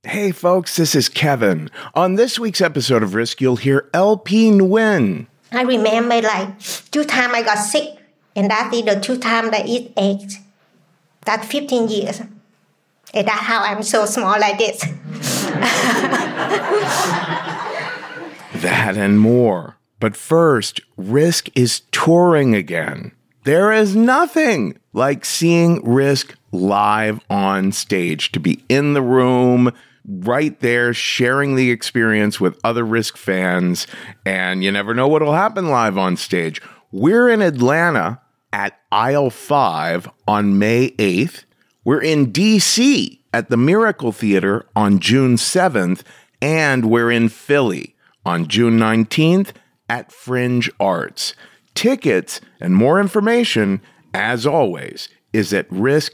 Hey folks, this is Kevin. On this week's episode of Risk, you'll hear LP Nguyen. I remember like 2 times I got sick, and that is the 2 times I eat eggs. That's 15 years. And that's how I'm so small like this. That and more. But first, Risk is touring again. There is nothing like seeing Risk live on stage, to be in the room, right there, sharing the experience with other Risk fans, and you never know what'll happen live on stage. We're in Atlanta at Aisle 5 on May 8th. We're in D.C. at the Miracle Theater on June 7th, and we're in Philly on June 19th at Fringe Arts. Tickets and more information, as always, is at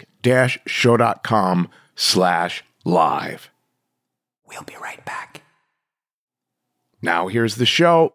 risk-show.com/live. We'll be right back. Now here's the show.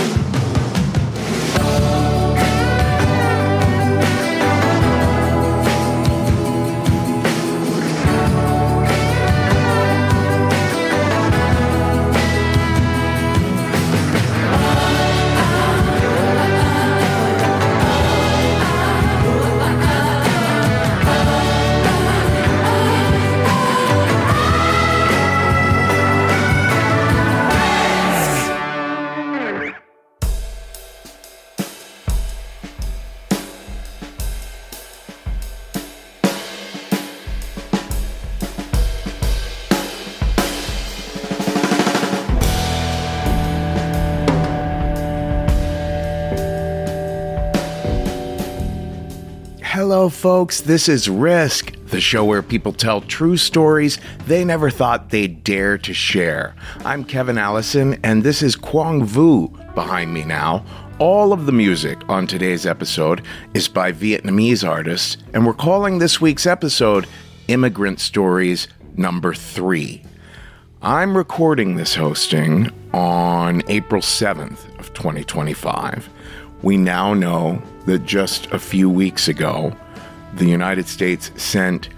Hello, folks. This is Risk, the show where people tell true stories they never thought they'd dare to share. I'm Kevin Allison, and this is Quang Vu behind me now. All of the music on today's episode is by Vietnamese artists, and we're calling this week's episode Immigrant Stories number 3. I'm recording this hosting on April 7th of 2025. We now know that just a few weeks ago, the United States sent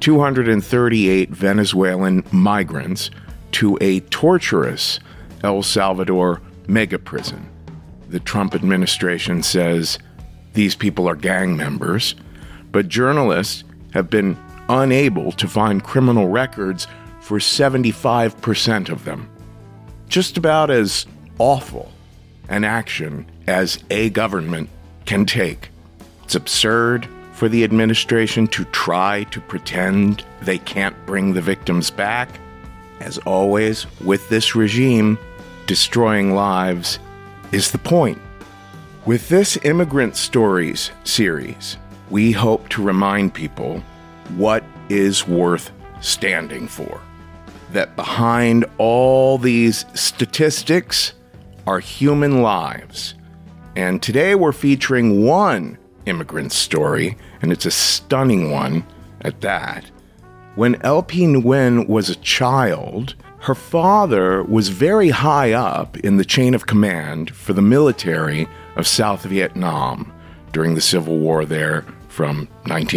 238 Venezuelan migrants to a torturous El Salvador mega prison. The Trump administration says these people are gang members, but journalists have been unable to find criminal records for 75% of them. Just about as awful an action as a government can take. It's absurd for the administration to try to pretend they can't bring the victims back. As always, with this regime, destroying lives is the point. With this Immigrant Stories series, we hope to remind people what is worth standing for. That behind all these statistics are human lives. And today we're featuring one immigrant story, and it's a stunning one at that. When LP Nguyen was a child, her father was very high up in the chain of command for the military of South Vietnam during the Civil War there from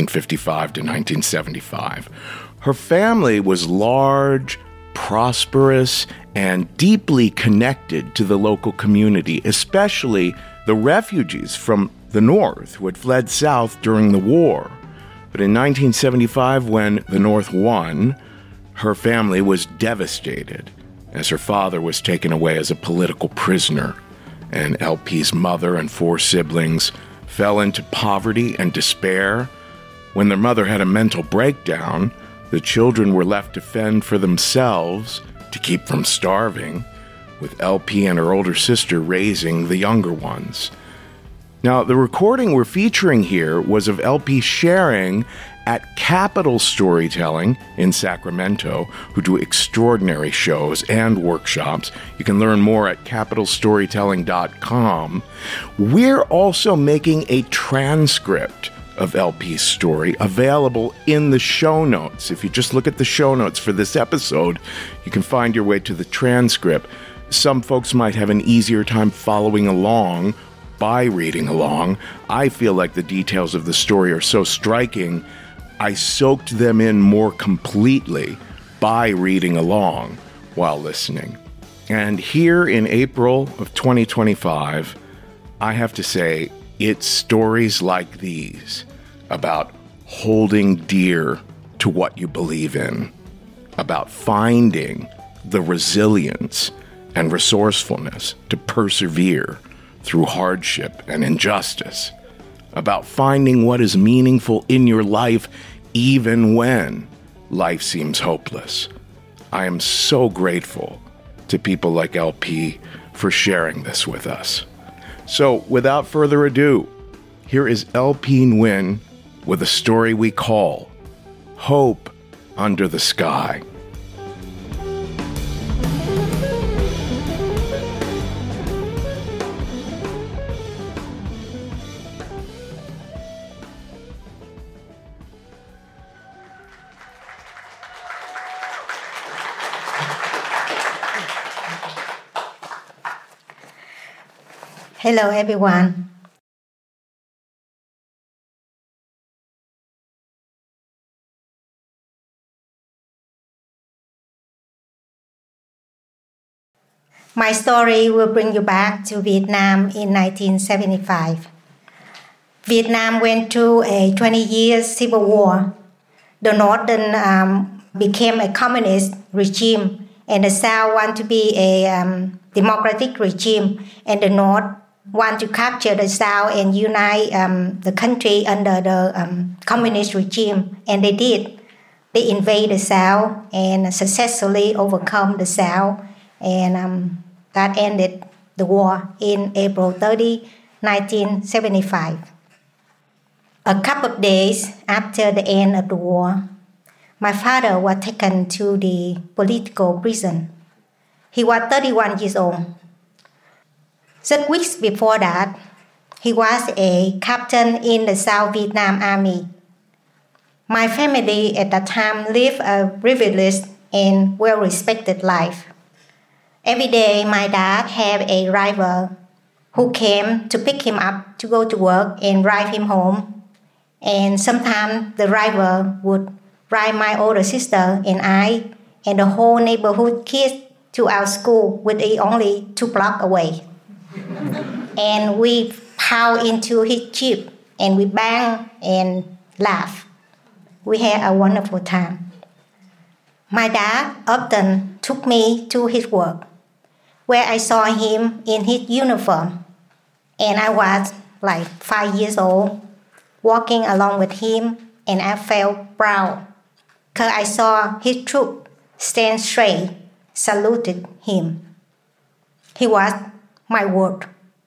1955 to 1975. Her family was large, prosperous, and deeply connected to the local community, especially the refugees from the North who had fled south during the war. But in 1975, when the North won, her family was devastated as her father was taken away as a political prisoner, and LP's mother and 4 siblings fell into poverty and despair. When their mother had a mental breakdown, the children were left to fend for themselves to keep from starving, with LP and her older sister raising the younger ones. Now, the recording we're featuring here was of LP sharing at Capital Storytelling in Sacramento, who do extraordinary shows and workshops. You can learn more at capitalstorytelling.com. We're also making a transcript of LP's story available in the show notes. If you just look at the show notes for this episode, you can find your way to the transcript. Some folks might have an easier time following along by reading along. I feel like the details of the story are so striking, I soaked them in more completely by reading along while listening. And here in April of 2025, I have to say, it's stories like these about holding dear to what you believe in, about finding the resilience and resourcefulness to persevere through hardship and injustice, about finding what is meaningful in your life even when life seems hopeless. I am so grateful to people like LP for sharing this with us. So, without further ado, here is LP Nguyen with a story we call Hope Under the Sky. Hello, everyone. My story will bring you back to Vietnam in 1975. Vietnam went through a 20-year civil war. The Northern became a communist regime, and the South wanted to be a democratic regime, and the North want to capture the South and unite the country under the communist regime, and they did. They invaded the South and successfully overcome the South, and that ended the war in April 30, 1975. A couple of days after the end of the war, my father was taken to the political prison. He was 31 years old. Just weeks before that, he was a captain in the South Vietnam Army. My family at that time lived a privileged and well-respected life. Every day, my dad had a driver who came to pick him up to go to work and drive him home. And sometimes the driver would drive my older sister and I and the whole neighborhood kids to our school, which is only 2 blocks away. And we piled into his jeep and we bang and laugh. We had a wonderful time. My dad often took me to his work, where I saw him in his uniform. And I was like 5 years old, walking along with him, and I felt proud because I saw his troop stand straight, saluted him. He was my world.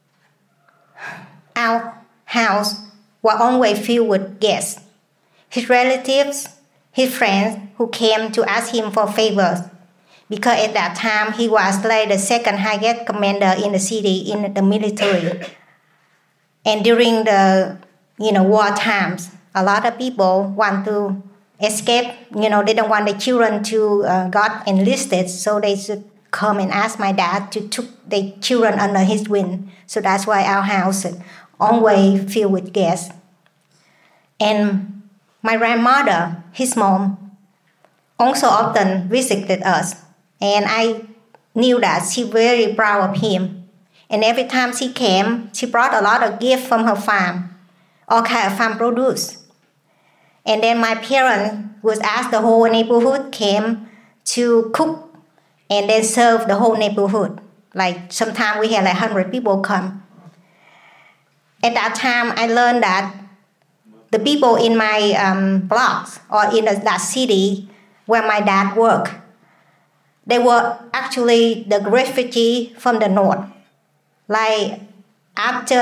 Our house was always filled with guests, his relatives, his friends who came to ask him for favors, because at that time he was like the second highest commander in the city in the military. And during the war times, a lot of people want to escape. They don't want the children to got enlisted, so they should come and ask my dad to took the children under his wing. So that's why our house is always filled with guests. And my grandmother, his mom, also often visited us. And I knew that she was very proud of him. And every time she came, she brought a lot of gifts from her farm, all kind of farm produce. And then my parents would ask the whole neighborhood came to cook and then serve the whole neighborhood. Like sometimes we had like 100 people come. At that time, I learned that the people in my blocks or in that city where my dad worked, they were actually the refugees from the North. Like after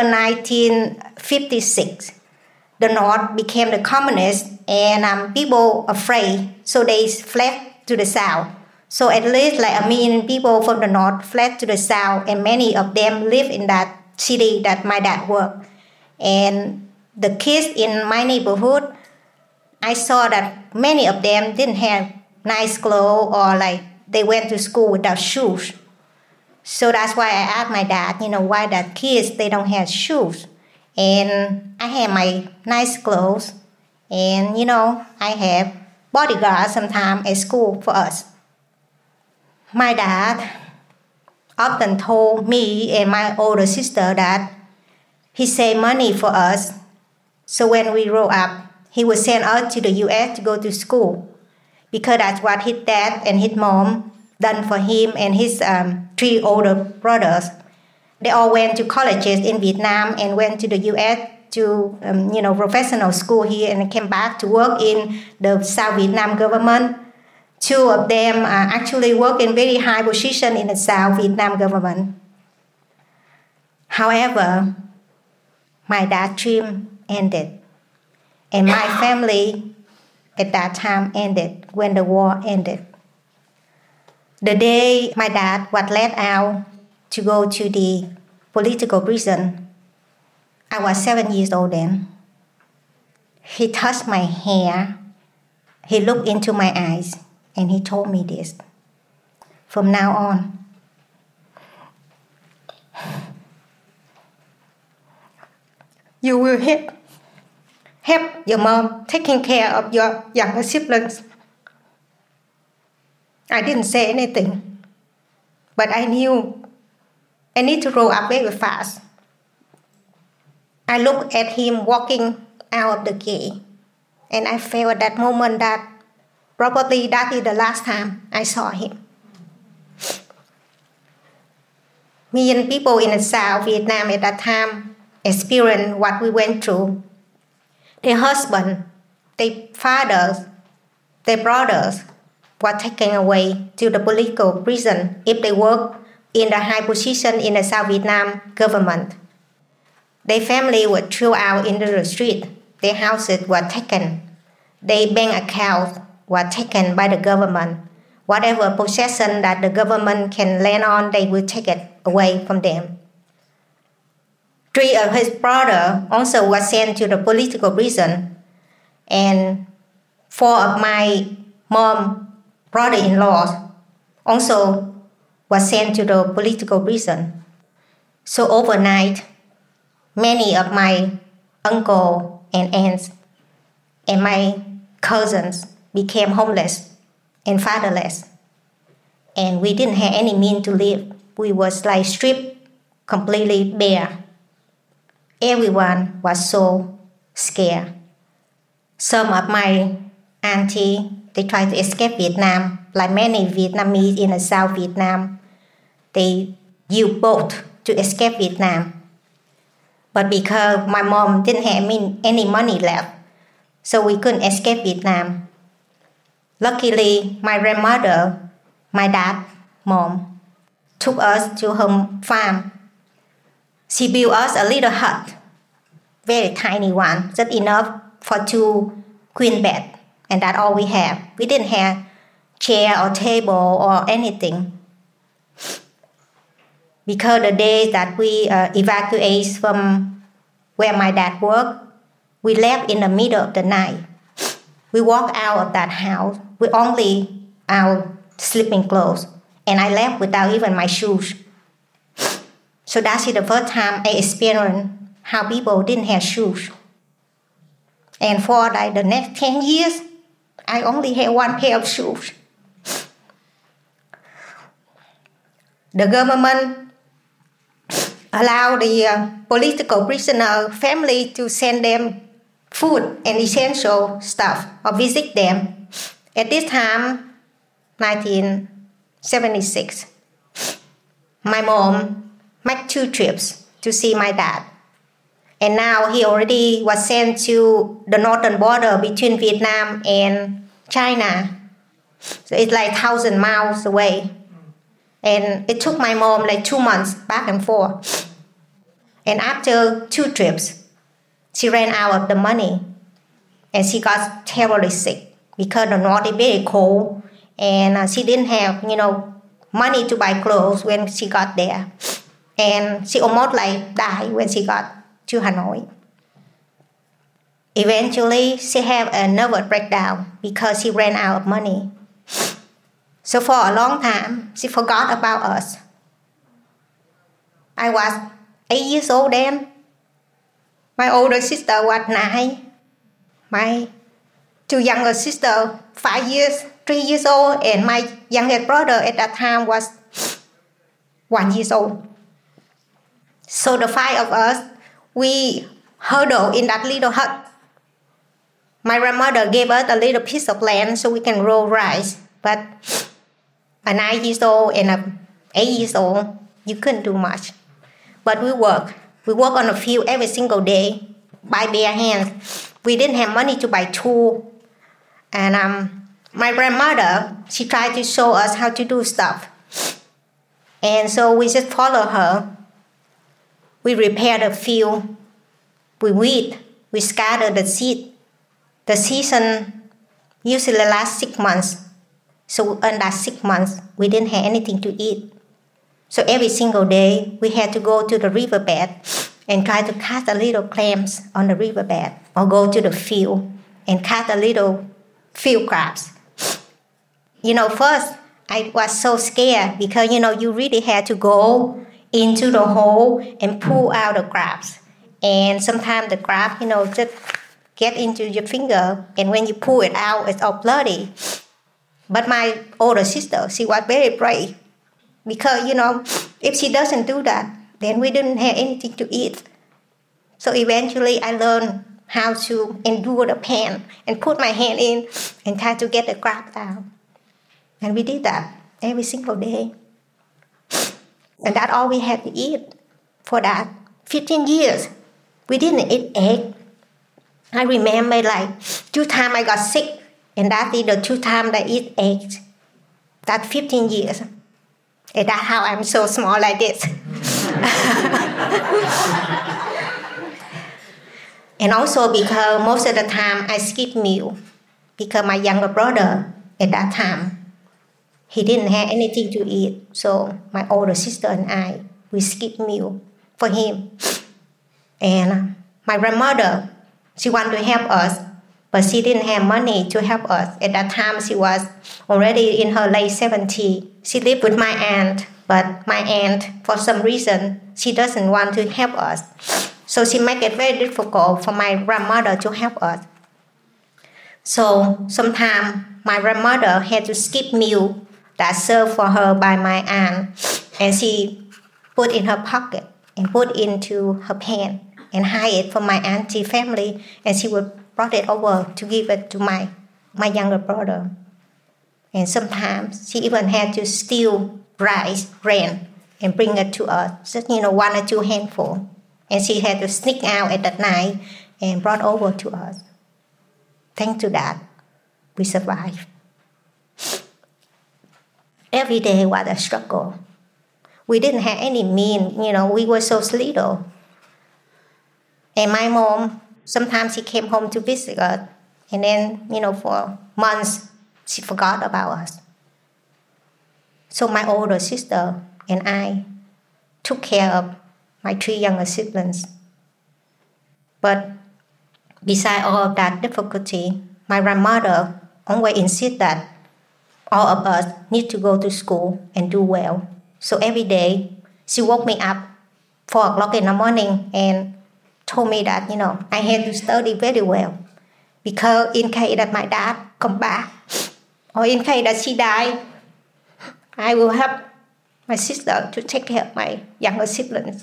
1956, the North became the communist and people afraid, so they fled to the South. So at least like 1 million people from the North fled to the South, and many of them live in that city that my dad worked. And the kids in my neighborhood, I saw that many of them didn't have nice clothes or like they went to school without shoes. So that's why I asked my dad, why that kids, they don't have shoes. And I have my nice clothes and, I have bodyguard sometimes at school for us. My dad often told me and my older sister that he saved money for us, so when we grow up, he would send us to the U.S. to go to school, because that's what his dad and his mom done for him and his 3 older brothers. They all went to colleges in Vietnam and went to the U.S. to professional school here, and came back to work in the South Vietnam government. 2 of them actually work in very high position in the South Vietnam government. However, my dad's dream ended, and my family at that time ended when the war ended. The day my dad was let out to go to the political prison, I was 7 years old then. He touched my hair, he looked into my eyes, and he told me this: from now on, you will help your mom taking care of your younger siblings. I didn't say anything, but I knew I need to grow up very fast. I looked at him walking out of the gate, and I felt at that moment that probably that is the last time I saw him. Me and people in the South Vietnam at that time experienced what we went through. Their husbands, their fathers, their brothers were taken away to the political prison if they work in the high position in the South Vietnam government. Their family were thrown out into the street. Their houses were taken. Their bank accounts were taken by the government. Whatever possession that the government can lend on, they will take it away from them. 3 of his brothers also were sent to the political prison, and 4 of my mom's brother-in-laws also were sent to the political prison. So overnight, many of my uncle and aunts and my cousins became homeless and fatherless, and we didn't have any means to live. We was like stripped, completely bare. Everyone was so scared. Some of my auntie, they tried to escape Vietnam, like many Vietnamese in the South Vietnam. They used boat to escape Vietnam. But because my mom didn't have any money left, so we couldn't escape Vietnam. Luckily, my grandmother, my dad's mom, took us to her farm. She built us a little hut, very tiny one, just enough for 2 queen beds, and that's all we have. We didn't have chair or table or anything. Because the day that we evacuated from where my dad worked, we left in the middle of the night. We walked out of that house with only our sleeping clothes, and I left without even my shoes. So that's the first time I experienced how people didn't have shoes. And for like the next 10 years, I only had 1 pair of shoes. The government allowed the political prisoner family to send them food and essential stuff or visit them. At this time, 1976, my mom made 2 trips to see my dad. And now he already was sent to the northern border between Vietnam and China. So it's like 1,000 miles away. And it took my mom like 2 months back and forth. And after 2 trips, she ran out of the money. And she got terribly sick because the north is very cold. And she didn't have, money to buy clothes when she got there. And she almost like died when she got to Hanoi. Eventually, she had a nervous breakdown because she ran out of money. So for a long time, she forgot about us. I was 8 years old then. My older sister was 9. My two younger sisters, 5 years, 3 years old, and my youngest brother at that time was 1 year old. So the 5 of us, we huddled in that little hut. My grandmother gave us a little piece of land so we can grow rice. But a 9 years old and a 8 years old, you couldn't do much. But we work. We work on the field every single day by bare hands. We didn't have money to buy tools. And my grandmother, she tried to show us how to do stuff. And so we just follow her. We repair the field. We weed. We scatter the seed. The season usually lasts 6 months. So in that 6 months, we didn't have anything to eat. So every single day, we had to go to the riverbed and try to catch a little clams on the riverbed, or go to the field and catch a little field crabs. First, I was so scared because, you really had to go into the hole and pull out the crabs. And sometimes the crab, just get into your finger, and when you pull it out, it's all bloody. But my older sister, she was very brave because, if she doesn't do that, then we didn't have anything to eat. So eventually I learned how to endure the pain and put my hand in and try to get the crab out. And we did that every single day. And that's all we had to eat for that 15 years. We didn't eat egg. I remember 2 times I got sick, and that is the 2 times I eat eggs. That's 15 years. And that's how I'm so small like this. And also because most of the time I skip meal, because my younger brother at that time, he didn't have anything to eat. So my older sister and I, we skip meal for him. And my grandmother, she wanted to help us, but she didn't have money to help us. At that time, she was already in her late 70s. She lived with my aunt, but my aunt, for some reason, she doesn't want to help us. So she made it very difficult for my grandmother to help us. So sometimes my grandmother had to skip meal that served for her by my aunt, and she put in her pocket and put into her pants and hide it from my auntie family, and she would brought it over to give it to my younger brother. And sometimes she even had to steal rice, grain, and bring it to us, just 1 or 2 handfuls. And she had to sneak out at that night and brought over to us. Thanks to that, we survived. Every day was a struggle. We didn't have any means, we were so little. And my mom, sometimes she came home to visit us, and then, for months, she forgot about us. So my older sister and I took care of my 3 younger siblings. But beside all of that difficulty, my grandmother always insisted that all of us need to go to school and do well. So every day, she woke me up 4 o'clock in the morning and told me that, I had to study very well, because in case that my dad come back, or in case that she died, I will help my sister to take care of my younger siblings.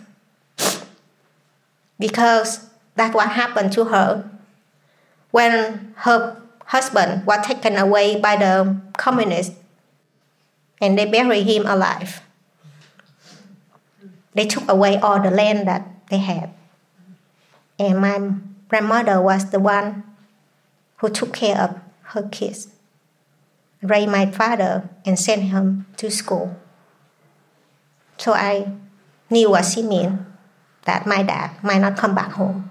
Because that's what happened to her when her husband was taken away by the communists, and they buried him alive. They took away all the land that they had. And my grandmother was the one who took care of her kids, raised my father, and sent him to school. So I knew what she meant, that my dad might not come back home.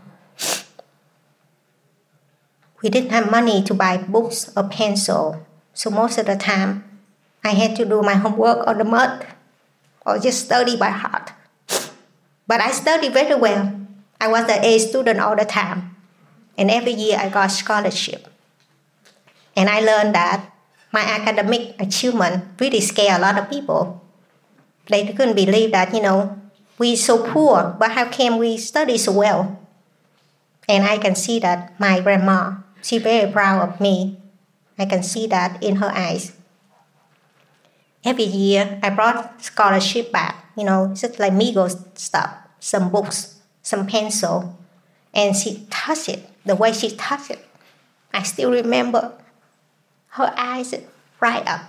We didn't have money to buy books or pencil, so most of the time I had to do my homework on the mud or just study by heart. But I studied very well. I was an A student all the time, and every year I got scholarship. And I learned that my academic achievement really scared a lot of people. They couldn't believe that, we're so poor, but how can we study so well? And I can see that my grandma, She's very proud of me. I can see that in her eyes. Every year, I brought scholarship back, just like Migos stuff, some books, some pencil. And she touched it, the way she touched it. I still remember her eyes bright up.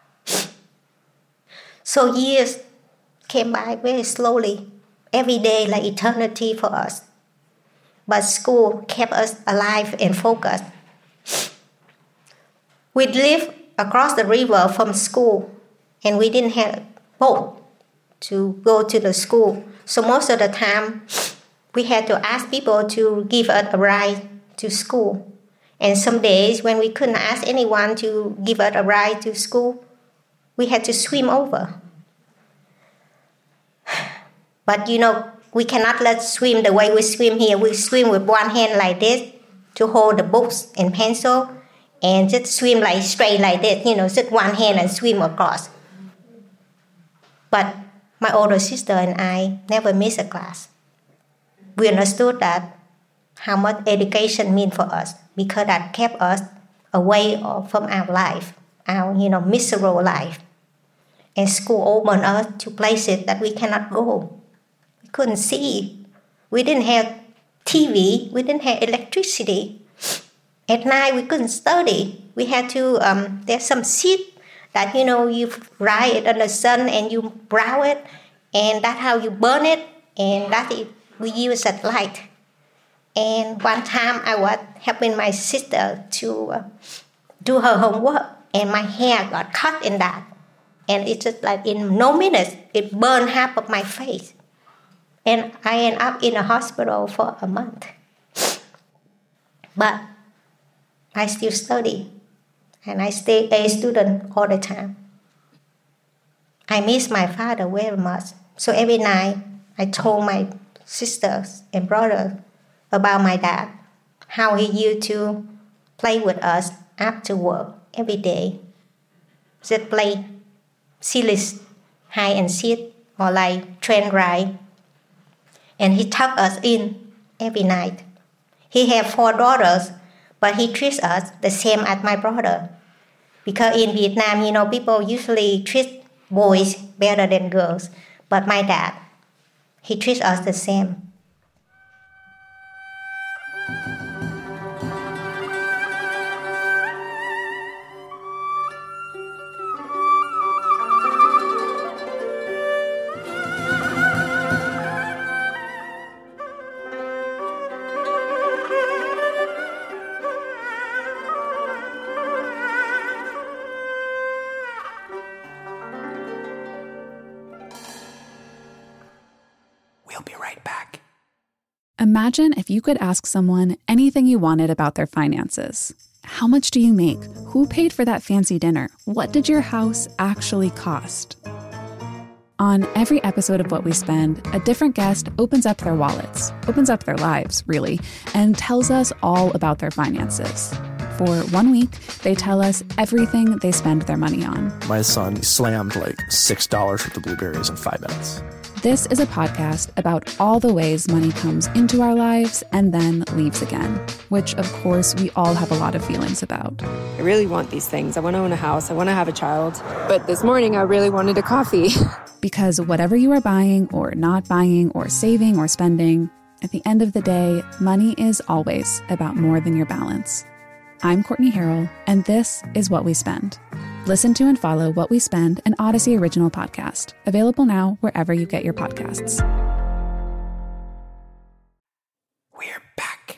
So years came by very slowly, every day like eternity for us. But school kept us alive and focused. We lived across the river from school, and we didn't have a boat to go to the school. So most of the time, we had to ask people to give us a ride to school. And some days when we couldn't ask anyone to give us a ride to school, we had to swim over. But we cannot let swim the way we swim here. We swim with one hand like this to hold the books and pencil, and just swim like straight like this, just one hand and swim across. But my older sister and I never missed a class. We understood that how much education meant for us, because that kept us away from our life, our miserable life. And school opened us to places that we cannot go. We couldn't see. We didn't have TV. We didn't have electricity. At night, we couldn't study. We had to, there's some seed that, you ride it in the sun and you brown it, and that's how you burn it, and that's it. We use that light. And one time I was helping my sister to do her homework, and my hair got cut in that. And it's just like in no minutes, it burned half of my face. And I ended up in a hospital for a month. But I still study, and I stay a student all the time. I miss my father very much. So every night, I told my sisters and brothers about my dad, how he used to play with us after work every day. Just play silly hide and seek or like train ride. And he tucked us in every night. He had 4 daughters, but he treats us the same as my brother. Because in Vietnam, people usually treat boys better than girls. But my dad, he treats us the same. We'll be right back. Imagine if you could ask someone anything you wanted about their finances. How much do you make? Who paid for that fancy dinner? What did your house actually cost? On every episode of What We Spend, a different guest opens up their wallets, opens up their lives, really, and tells us all about their finances. For 1 week, they tell us everything they spend their money on. My son slammed like $6 worth of blueberries in 5 minutes. This is a podcast about all the ways money comes into our lives and then leaves again, which, of course, we all have a lot of feelings about. I really want these things. I want to own a house. I want to have a child. But this morning, I really wanted a coffee. Because whatever you are buying or not buying or saving or spending, at the end of the day, money is always about more than your balance. I'm Courtney Harrell, and this is What We Spend. Listen to and follow What We Spend, an Odyssey original podcast, available now wherever you get your podcasts. We're back.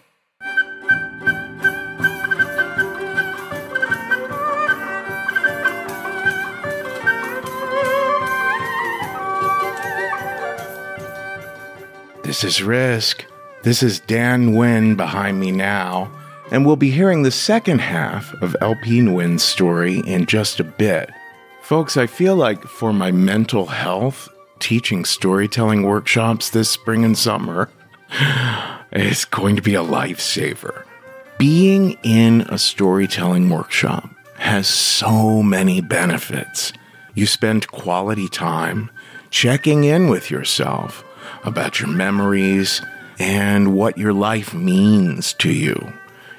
This is Risk. This is Dan Nguyen behind me now. And we'll be hearing the second half of LP Nguyen's story in just a bit. Folks, I feel like for my mental health, teaching storytelling workshops this spring and summer is going to be a lifesaver. Being in a storytelling workshop has so many benefits. You spend quality time checking in with yourself about your memories and what your life means to you.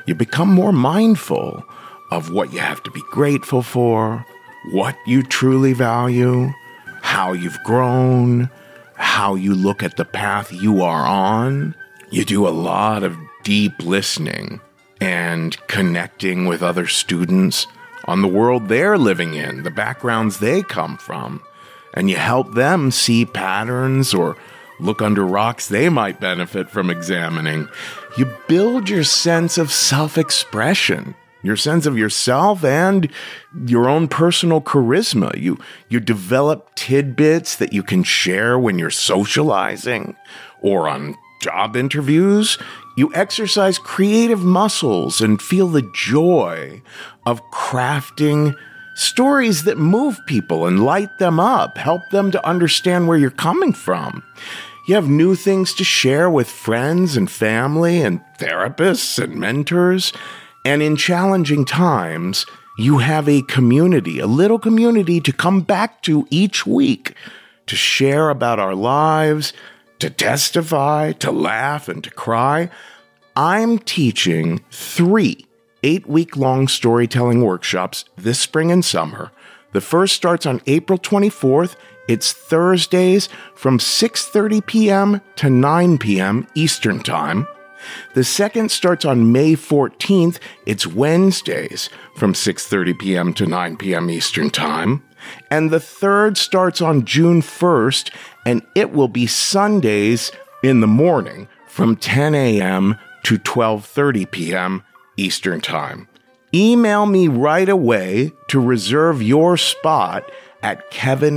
You become more mindful of what you have to be grateful for, what you truly value, how you've grown, how you look at the path you are on. You do a lot of deep listening and connecting with other students on the world they're living in, the backgrounds they come from, and you help them see patterns or look under rocks they might benefit from examining. You build your sense of self-expression, your sense of yourself and your own personal charisma. You develop tidbits that you can share when you're socializing or on job interviews. You exercise creative muscles and feel the joy of crafting stories that move people and light them up, help them to understand where you're coming from. You have new things to share with friends and family and therapists and mentors. And in challenging times, you have a community, a little community to come back to each week, to share about our lives, to testify, to laugh, and to cry. I'm teaching 3 8-week-long storytelling workshops this spring and summer. The first starts on April 24th. It's Thursdays from 6:30 p.m. to 9 p.m. Eastern Time. The second starts on May 14th. It's Wednesdays from 6:30 p.m. to 9 p.m. Eastern Time. And the third starts on June 1st, and it will be Sundays in the morning from 10 a.m. to 12:30 p.m. Eastern Time. Email me right away to reserve your spot at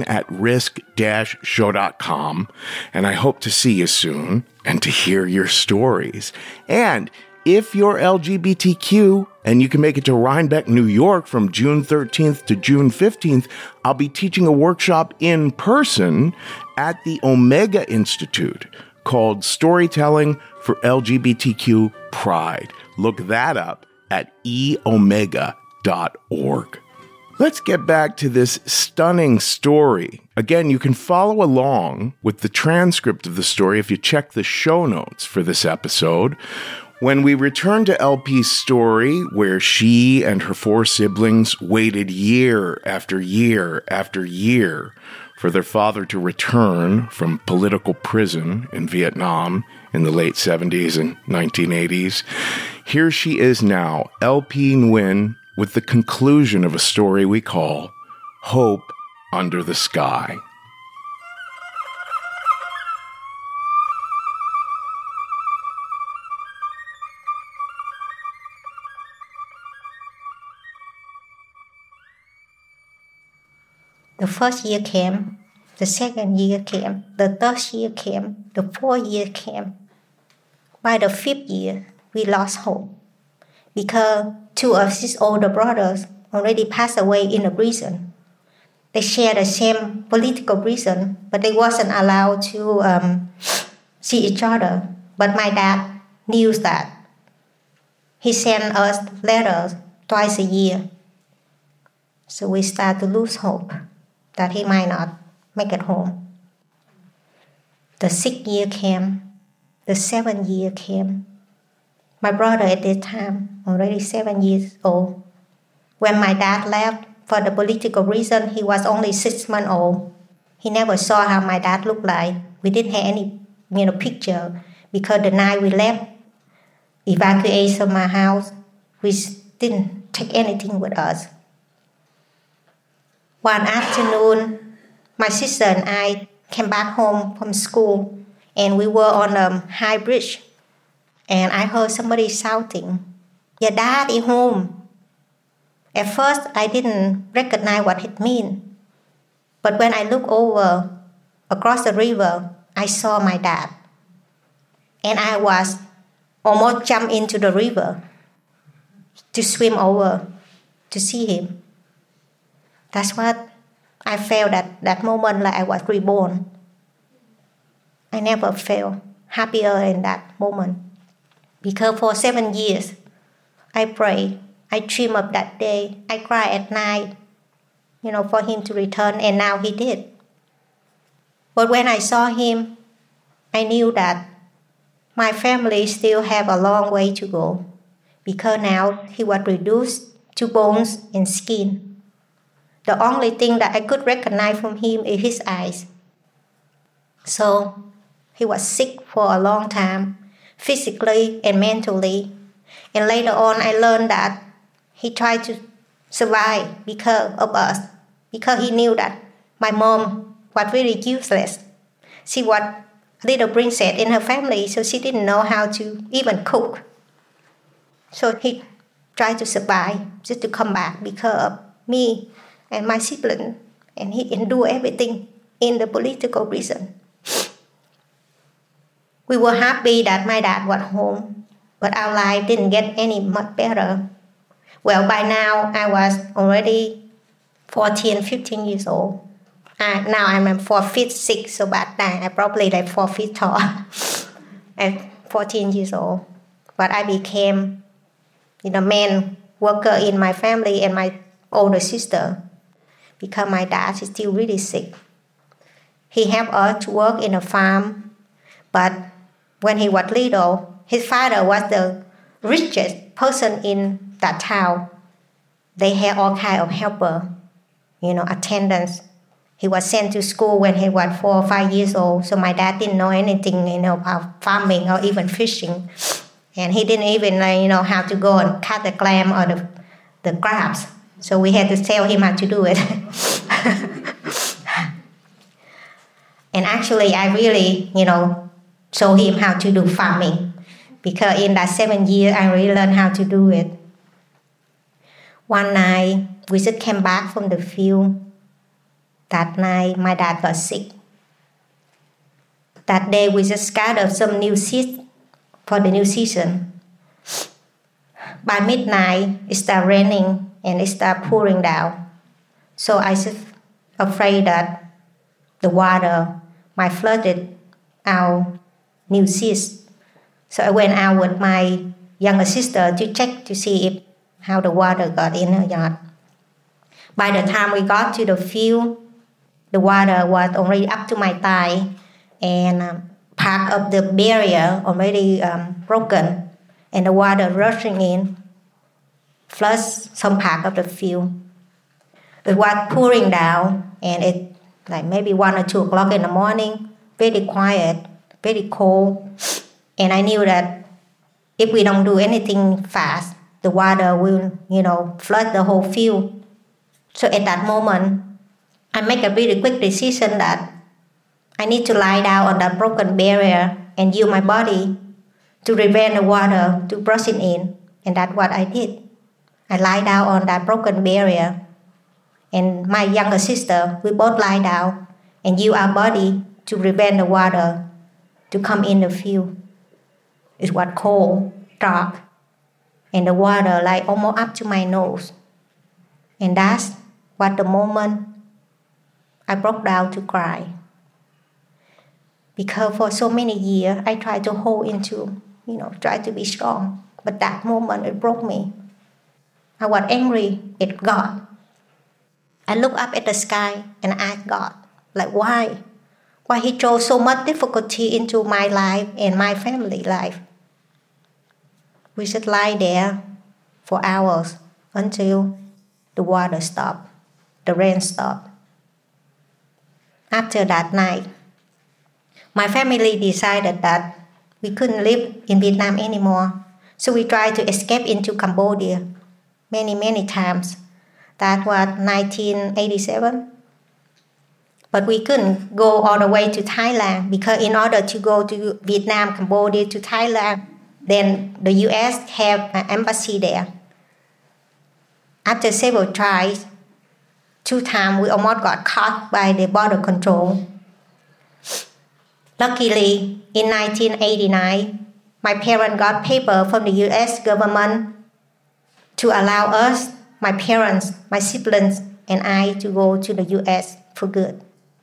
kevin@risk-show.com, and I hope to see you soon and to hear your stories. And if you're LGBTQ and you can make it to Rhinebeck, New York from June 13th to June 15th, I'll be teaching a workshop in person at the Omega Institute called Storytelling for LGBTQ Pride. Look that up at eomega.org. Let's get back to this stunning story. Again, you can follow along with the transcript of the story if you check the show notes for this episode. When we return to LP's story, where she and her 4 siblings waited year after year after year for their father to return from political prison in Vietnam in the late 70s and 1980s, here she is now, LP Nguyen, with the conclusion of a story we call Hope Under the Sky. The first year came, the second year came, the third year came, the fourth year came. By the 5th year, we lost hope because 2 of his older brothers already passed away in the prison. They shared the same political prison, but they wasn't allowed to see each other. But my dad knew that. He sent us letters twice a year. So we start to lose hope that he might not make it home. The 6th year came. The 7th year came. My brother at that time, already 7 years old. When my dad left for the political reason, he was only 6 months old. He never saw how my dad looked like. We didn't have any, picture because the night we left, evacuated from my house, we didn't take anything with us. One afternoon, my sister and I came back home from school, and we were on a high bridge. And I heard somebody shouting, "Your dad is home." At first, I didn't recognize what it meant. But when I looked over across the river, I saw my dad. And I was almost jumped into the river to swim over to see him. That's what I felt at that moment, like I was reborn. I never felt happier in that moment. Because for 7 years, I prayed, I dreamed of that day, I cried at night, for him to return, and now he did. But when I saw him, I knew that my family still have a long way to go because now he was reduced to bones and skin. The only thing that I could recognize from him is his eyes. So he was sick for a long time, physically and mentally. And later on, I learned that he tried to survive because of us, because he knew that my mom was really useless. She was a little princess in her family, so she didn't know how to even cook. So he tried to survive just to come back because of me and my siblings, and he endured everything in the political prison. We were happy that my dad was home, but our life didn't get any much better. Well, by now I was already 14, 15 years old. Now I'm 4 feet 6, so back then I probably like 4 feet tall at 14 years old. But I became main worker in my family and my older sister because my dad is still really sick. He helped us to work in a farm, but when he was little, his father was the richest person in that town. They had all kinds of helper, attendants. He was sent to school when he was 4 or 5 years old, so my dad didn't know anything, about farming or even fishing. And he didn't even know how to go and cut the clam or the crabs. So we had to tell him how to do it. And actually, I really, show him how to do farming, because in that 7 years, I really learned how to do it. One night, we just came back from the field. That night, my dad got sick. That day, we just scattered some new seeds for the new season. By midnight, it started raining and it started pouring down. So I was afraid that the water might flooded our new seeds. So I went out with my younger sister to check to see how the water got in her yard. By the time we got to the field, the water was already up to my thigh, and part of the barrier already broken, and the water rushing in floods some part of the field. It was pouring down, and it like maybe 1 or 2 o'clock in the morning, very quiet, very cold, and I knew that if we don't do anything fast, the water will, flood the whole field. So at that moment, I make a really quick decision that I need to lie down on that broken barrier and use my body to prevent the water to rushing in, and that's what I did. I lie down on that broken barrier, and my younger sister, we both lie down and use our body to prevent the water to come in the field. It was cold, dark, and the water like almost up to my nose. And that's what the moment I broke down to cry. Because for so many years, I tried to hold into, try to be strong. But that moment, it broke me. I was angry at God. I looked up at the sky and asked God, why? Why He throws so much difficulty into my life and my family life? We just lie there for hours until the water stopped, the rain stopped. After that night, my family decided that we couldn't live in Vietnam anymore, so we tried to escape into Cambodia many times. That was 1987. But we couldn't go all the way to Thailand, because in order to go to Vietnam, Cambodia, to Thailand, then the U.S. have an embassy there. After several tries, 2 times we almost got caught by the border control. Luckily, in 1989, my parents got paper from the U.S. government to allow us, my parents, my siblings, and I to go to the U.S. for good.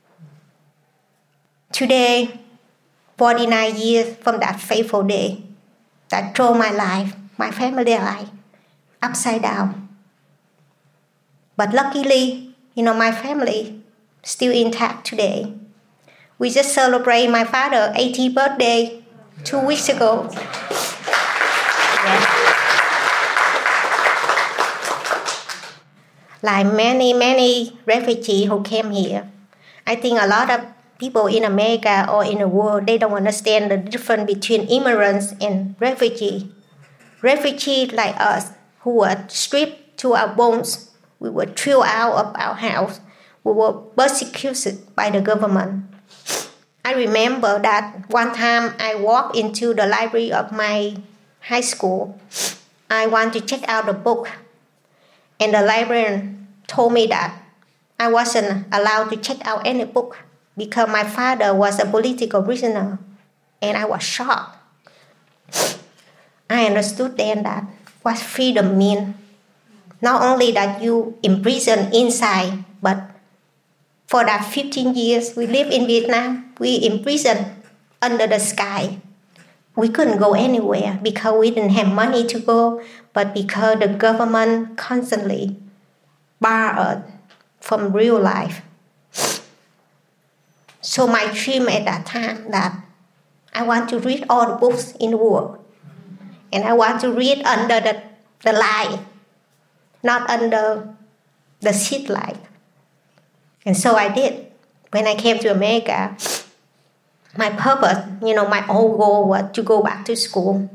Today, 49 years from that fateful day that threw my life, my family life, upside down. But luckily, my family still intact today. We just celebrated my father's 80th birthday 2 weeks ago. Yeah. like many refugees who came here. I think a lot of people in America or in the world, they don't understand the difference between immigrants and refugees. Refugees like us, who were stripped to our bones, we were thrown out of our house, we were persecuted by the government. I remember that one time I walked into the library of my high school. I want to check out the book, and the librarian told me that I wasn't allowed to check out any book because my father was a political prisoner, and I was shocked. I understood then that what freedom means. Not only that you imprisoned inside, but for that 15 years we lived in Vietnam, we imprisoned under the sky. We couldn't go anywhere because we didn't have money to go, but because the government constantly barred us from real life. So my dream at that time that I want to read all the books in the world. And I want to read under the light, not under the street light. And so I did. When I came to America, my purpose, my whole goal was to go back to school.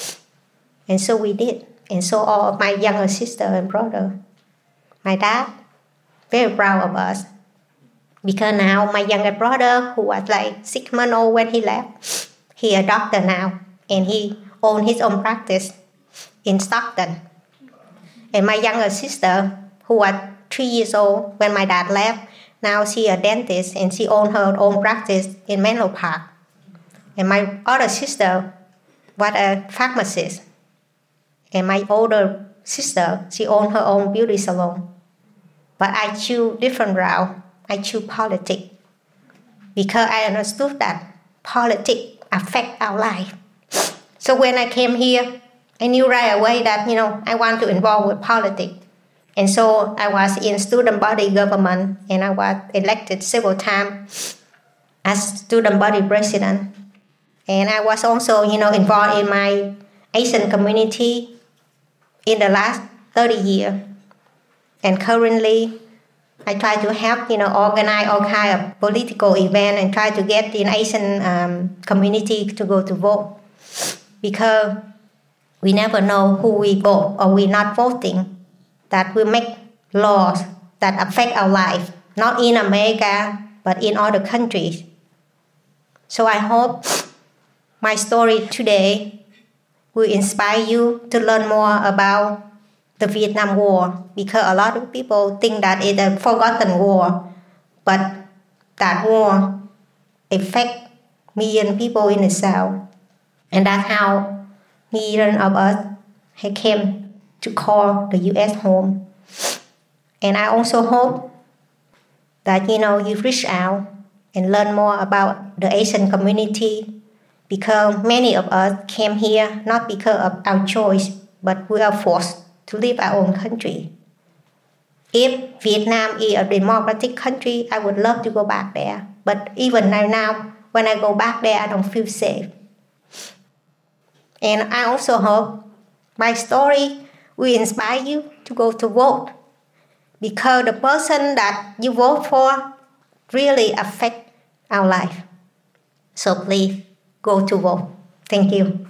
And so we did. And so all of my younger sister and brother, my dad, very proud of us. Because now my younger brother, who was like 6 months old when he left, he a doctor now. And he owned his own practice in Stockton. And my younger sister, who was 3 years old when my dad left, now she a dentist and she owned her own practice in Menlo Park. And my other sister was a pharmacist. And my older sister, she owned her own beauty salon. But I choose different route. I choose politics. Because I understood that politics affect our life. So when I came here, I knew right away that, I want to involve with politics. And so I was in student body government, and I was elected several times as student body president. And I was also, involved in my Asian community in the last 30 years. And currently, I try to help, organize all kind of political events and try to get the Asian community to go to vote. Because we never know who we vote or we're not voting, that will make laws that affect our life, not in America, but in other countries. So I hope my story today will inspire you to learn more about the Vietnam War, because a lot of people think that it's a forgotten war, but that war affects million people in the South. And that's how millions of us came to call the U.S. home. And I also hope that, you reach out and learn more about the Asian community, because many of us came here not because of our choice, but we are forced to leave our own country. If Vietnam is a democratic country, I would love to go back there. But even now, when I go back there, I don't feel safe. And I also hope my story will inspire you to go to vote, because the person that you vote for really affects our life. So please go to vote. Thank you.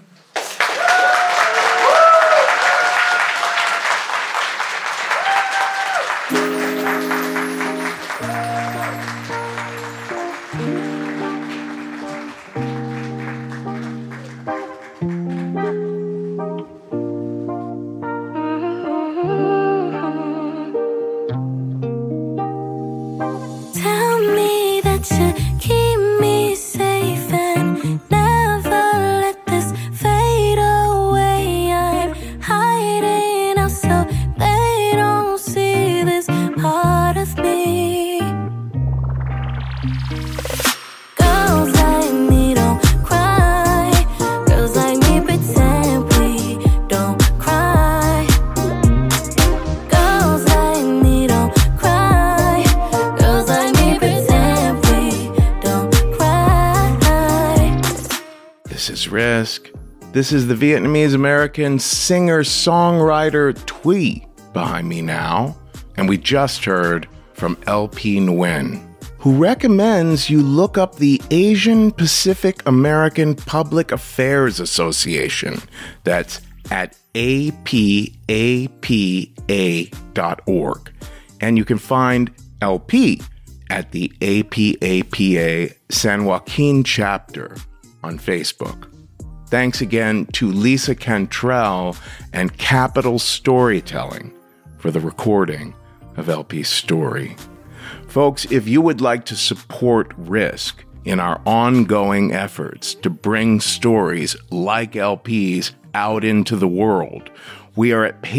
Risk. This is the Vietnamese American singer-songwriter Thuy behind me now. And we just heard from LP Nguyen, who recommends you look up the Asian Pacific American Public Affairs Association. That's at apapa.org. And you can find LP at the APAPA San Joaquin chapter on Facebook. Thanks again to Lisa Cantrell and Capital Storytelling for the recording of LP's story. Folks, if you would like to support Risk in our ongoing efforts to bring stories like LP's out into the world, we are at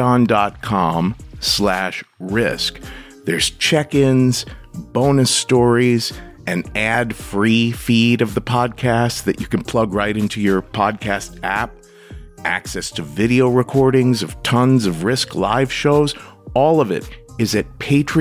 patreon.com/risk. There's check-ins, bonus stories, an ad-free feed of the podcast that you can plug right into your podcast app, access to video recordings of tons of Risk live shows. All of it is at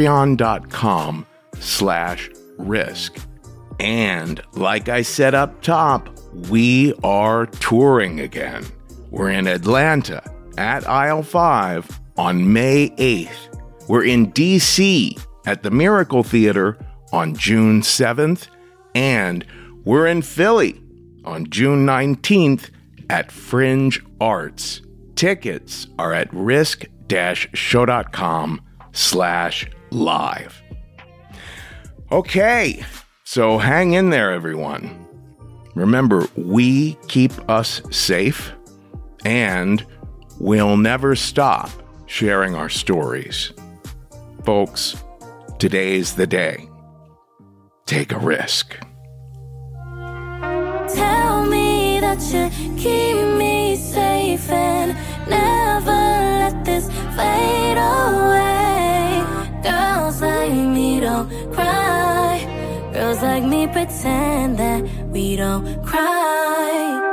patreon.com/risk. And like I said up top, we are touring again. We're in Atlanta at Aisle 5 on May 8th. We're in D.C. at the Miracle Theater on June 7th. And we're in Philly on June 19th at Fringe Arts. Tickets are at risk-show.com/live. Okay, so hang in there, everyone. Remember, we keep us safe, and we'll never stop sharing our stories. Folks, today's the day. Take a risk. Tell me that you keep me safe and never let this fade away. Girls like me don't cry. Girls like me pretend that we don't cry.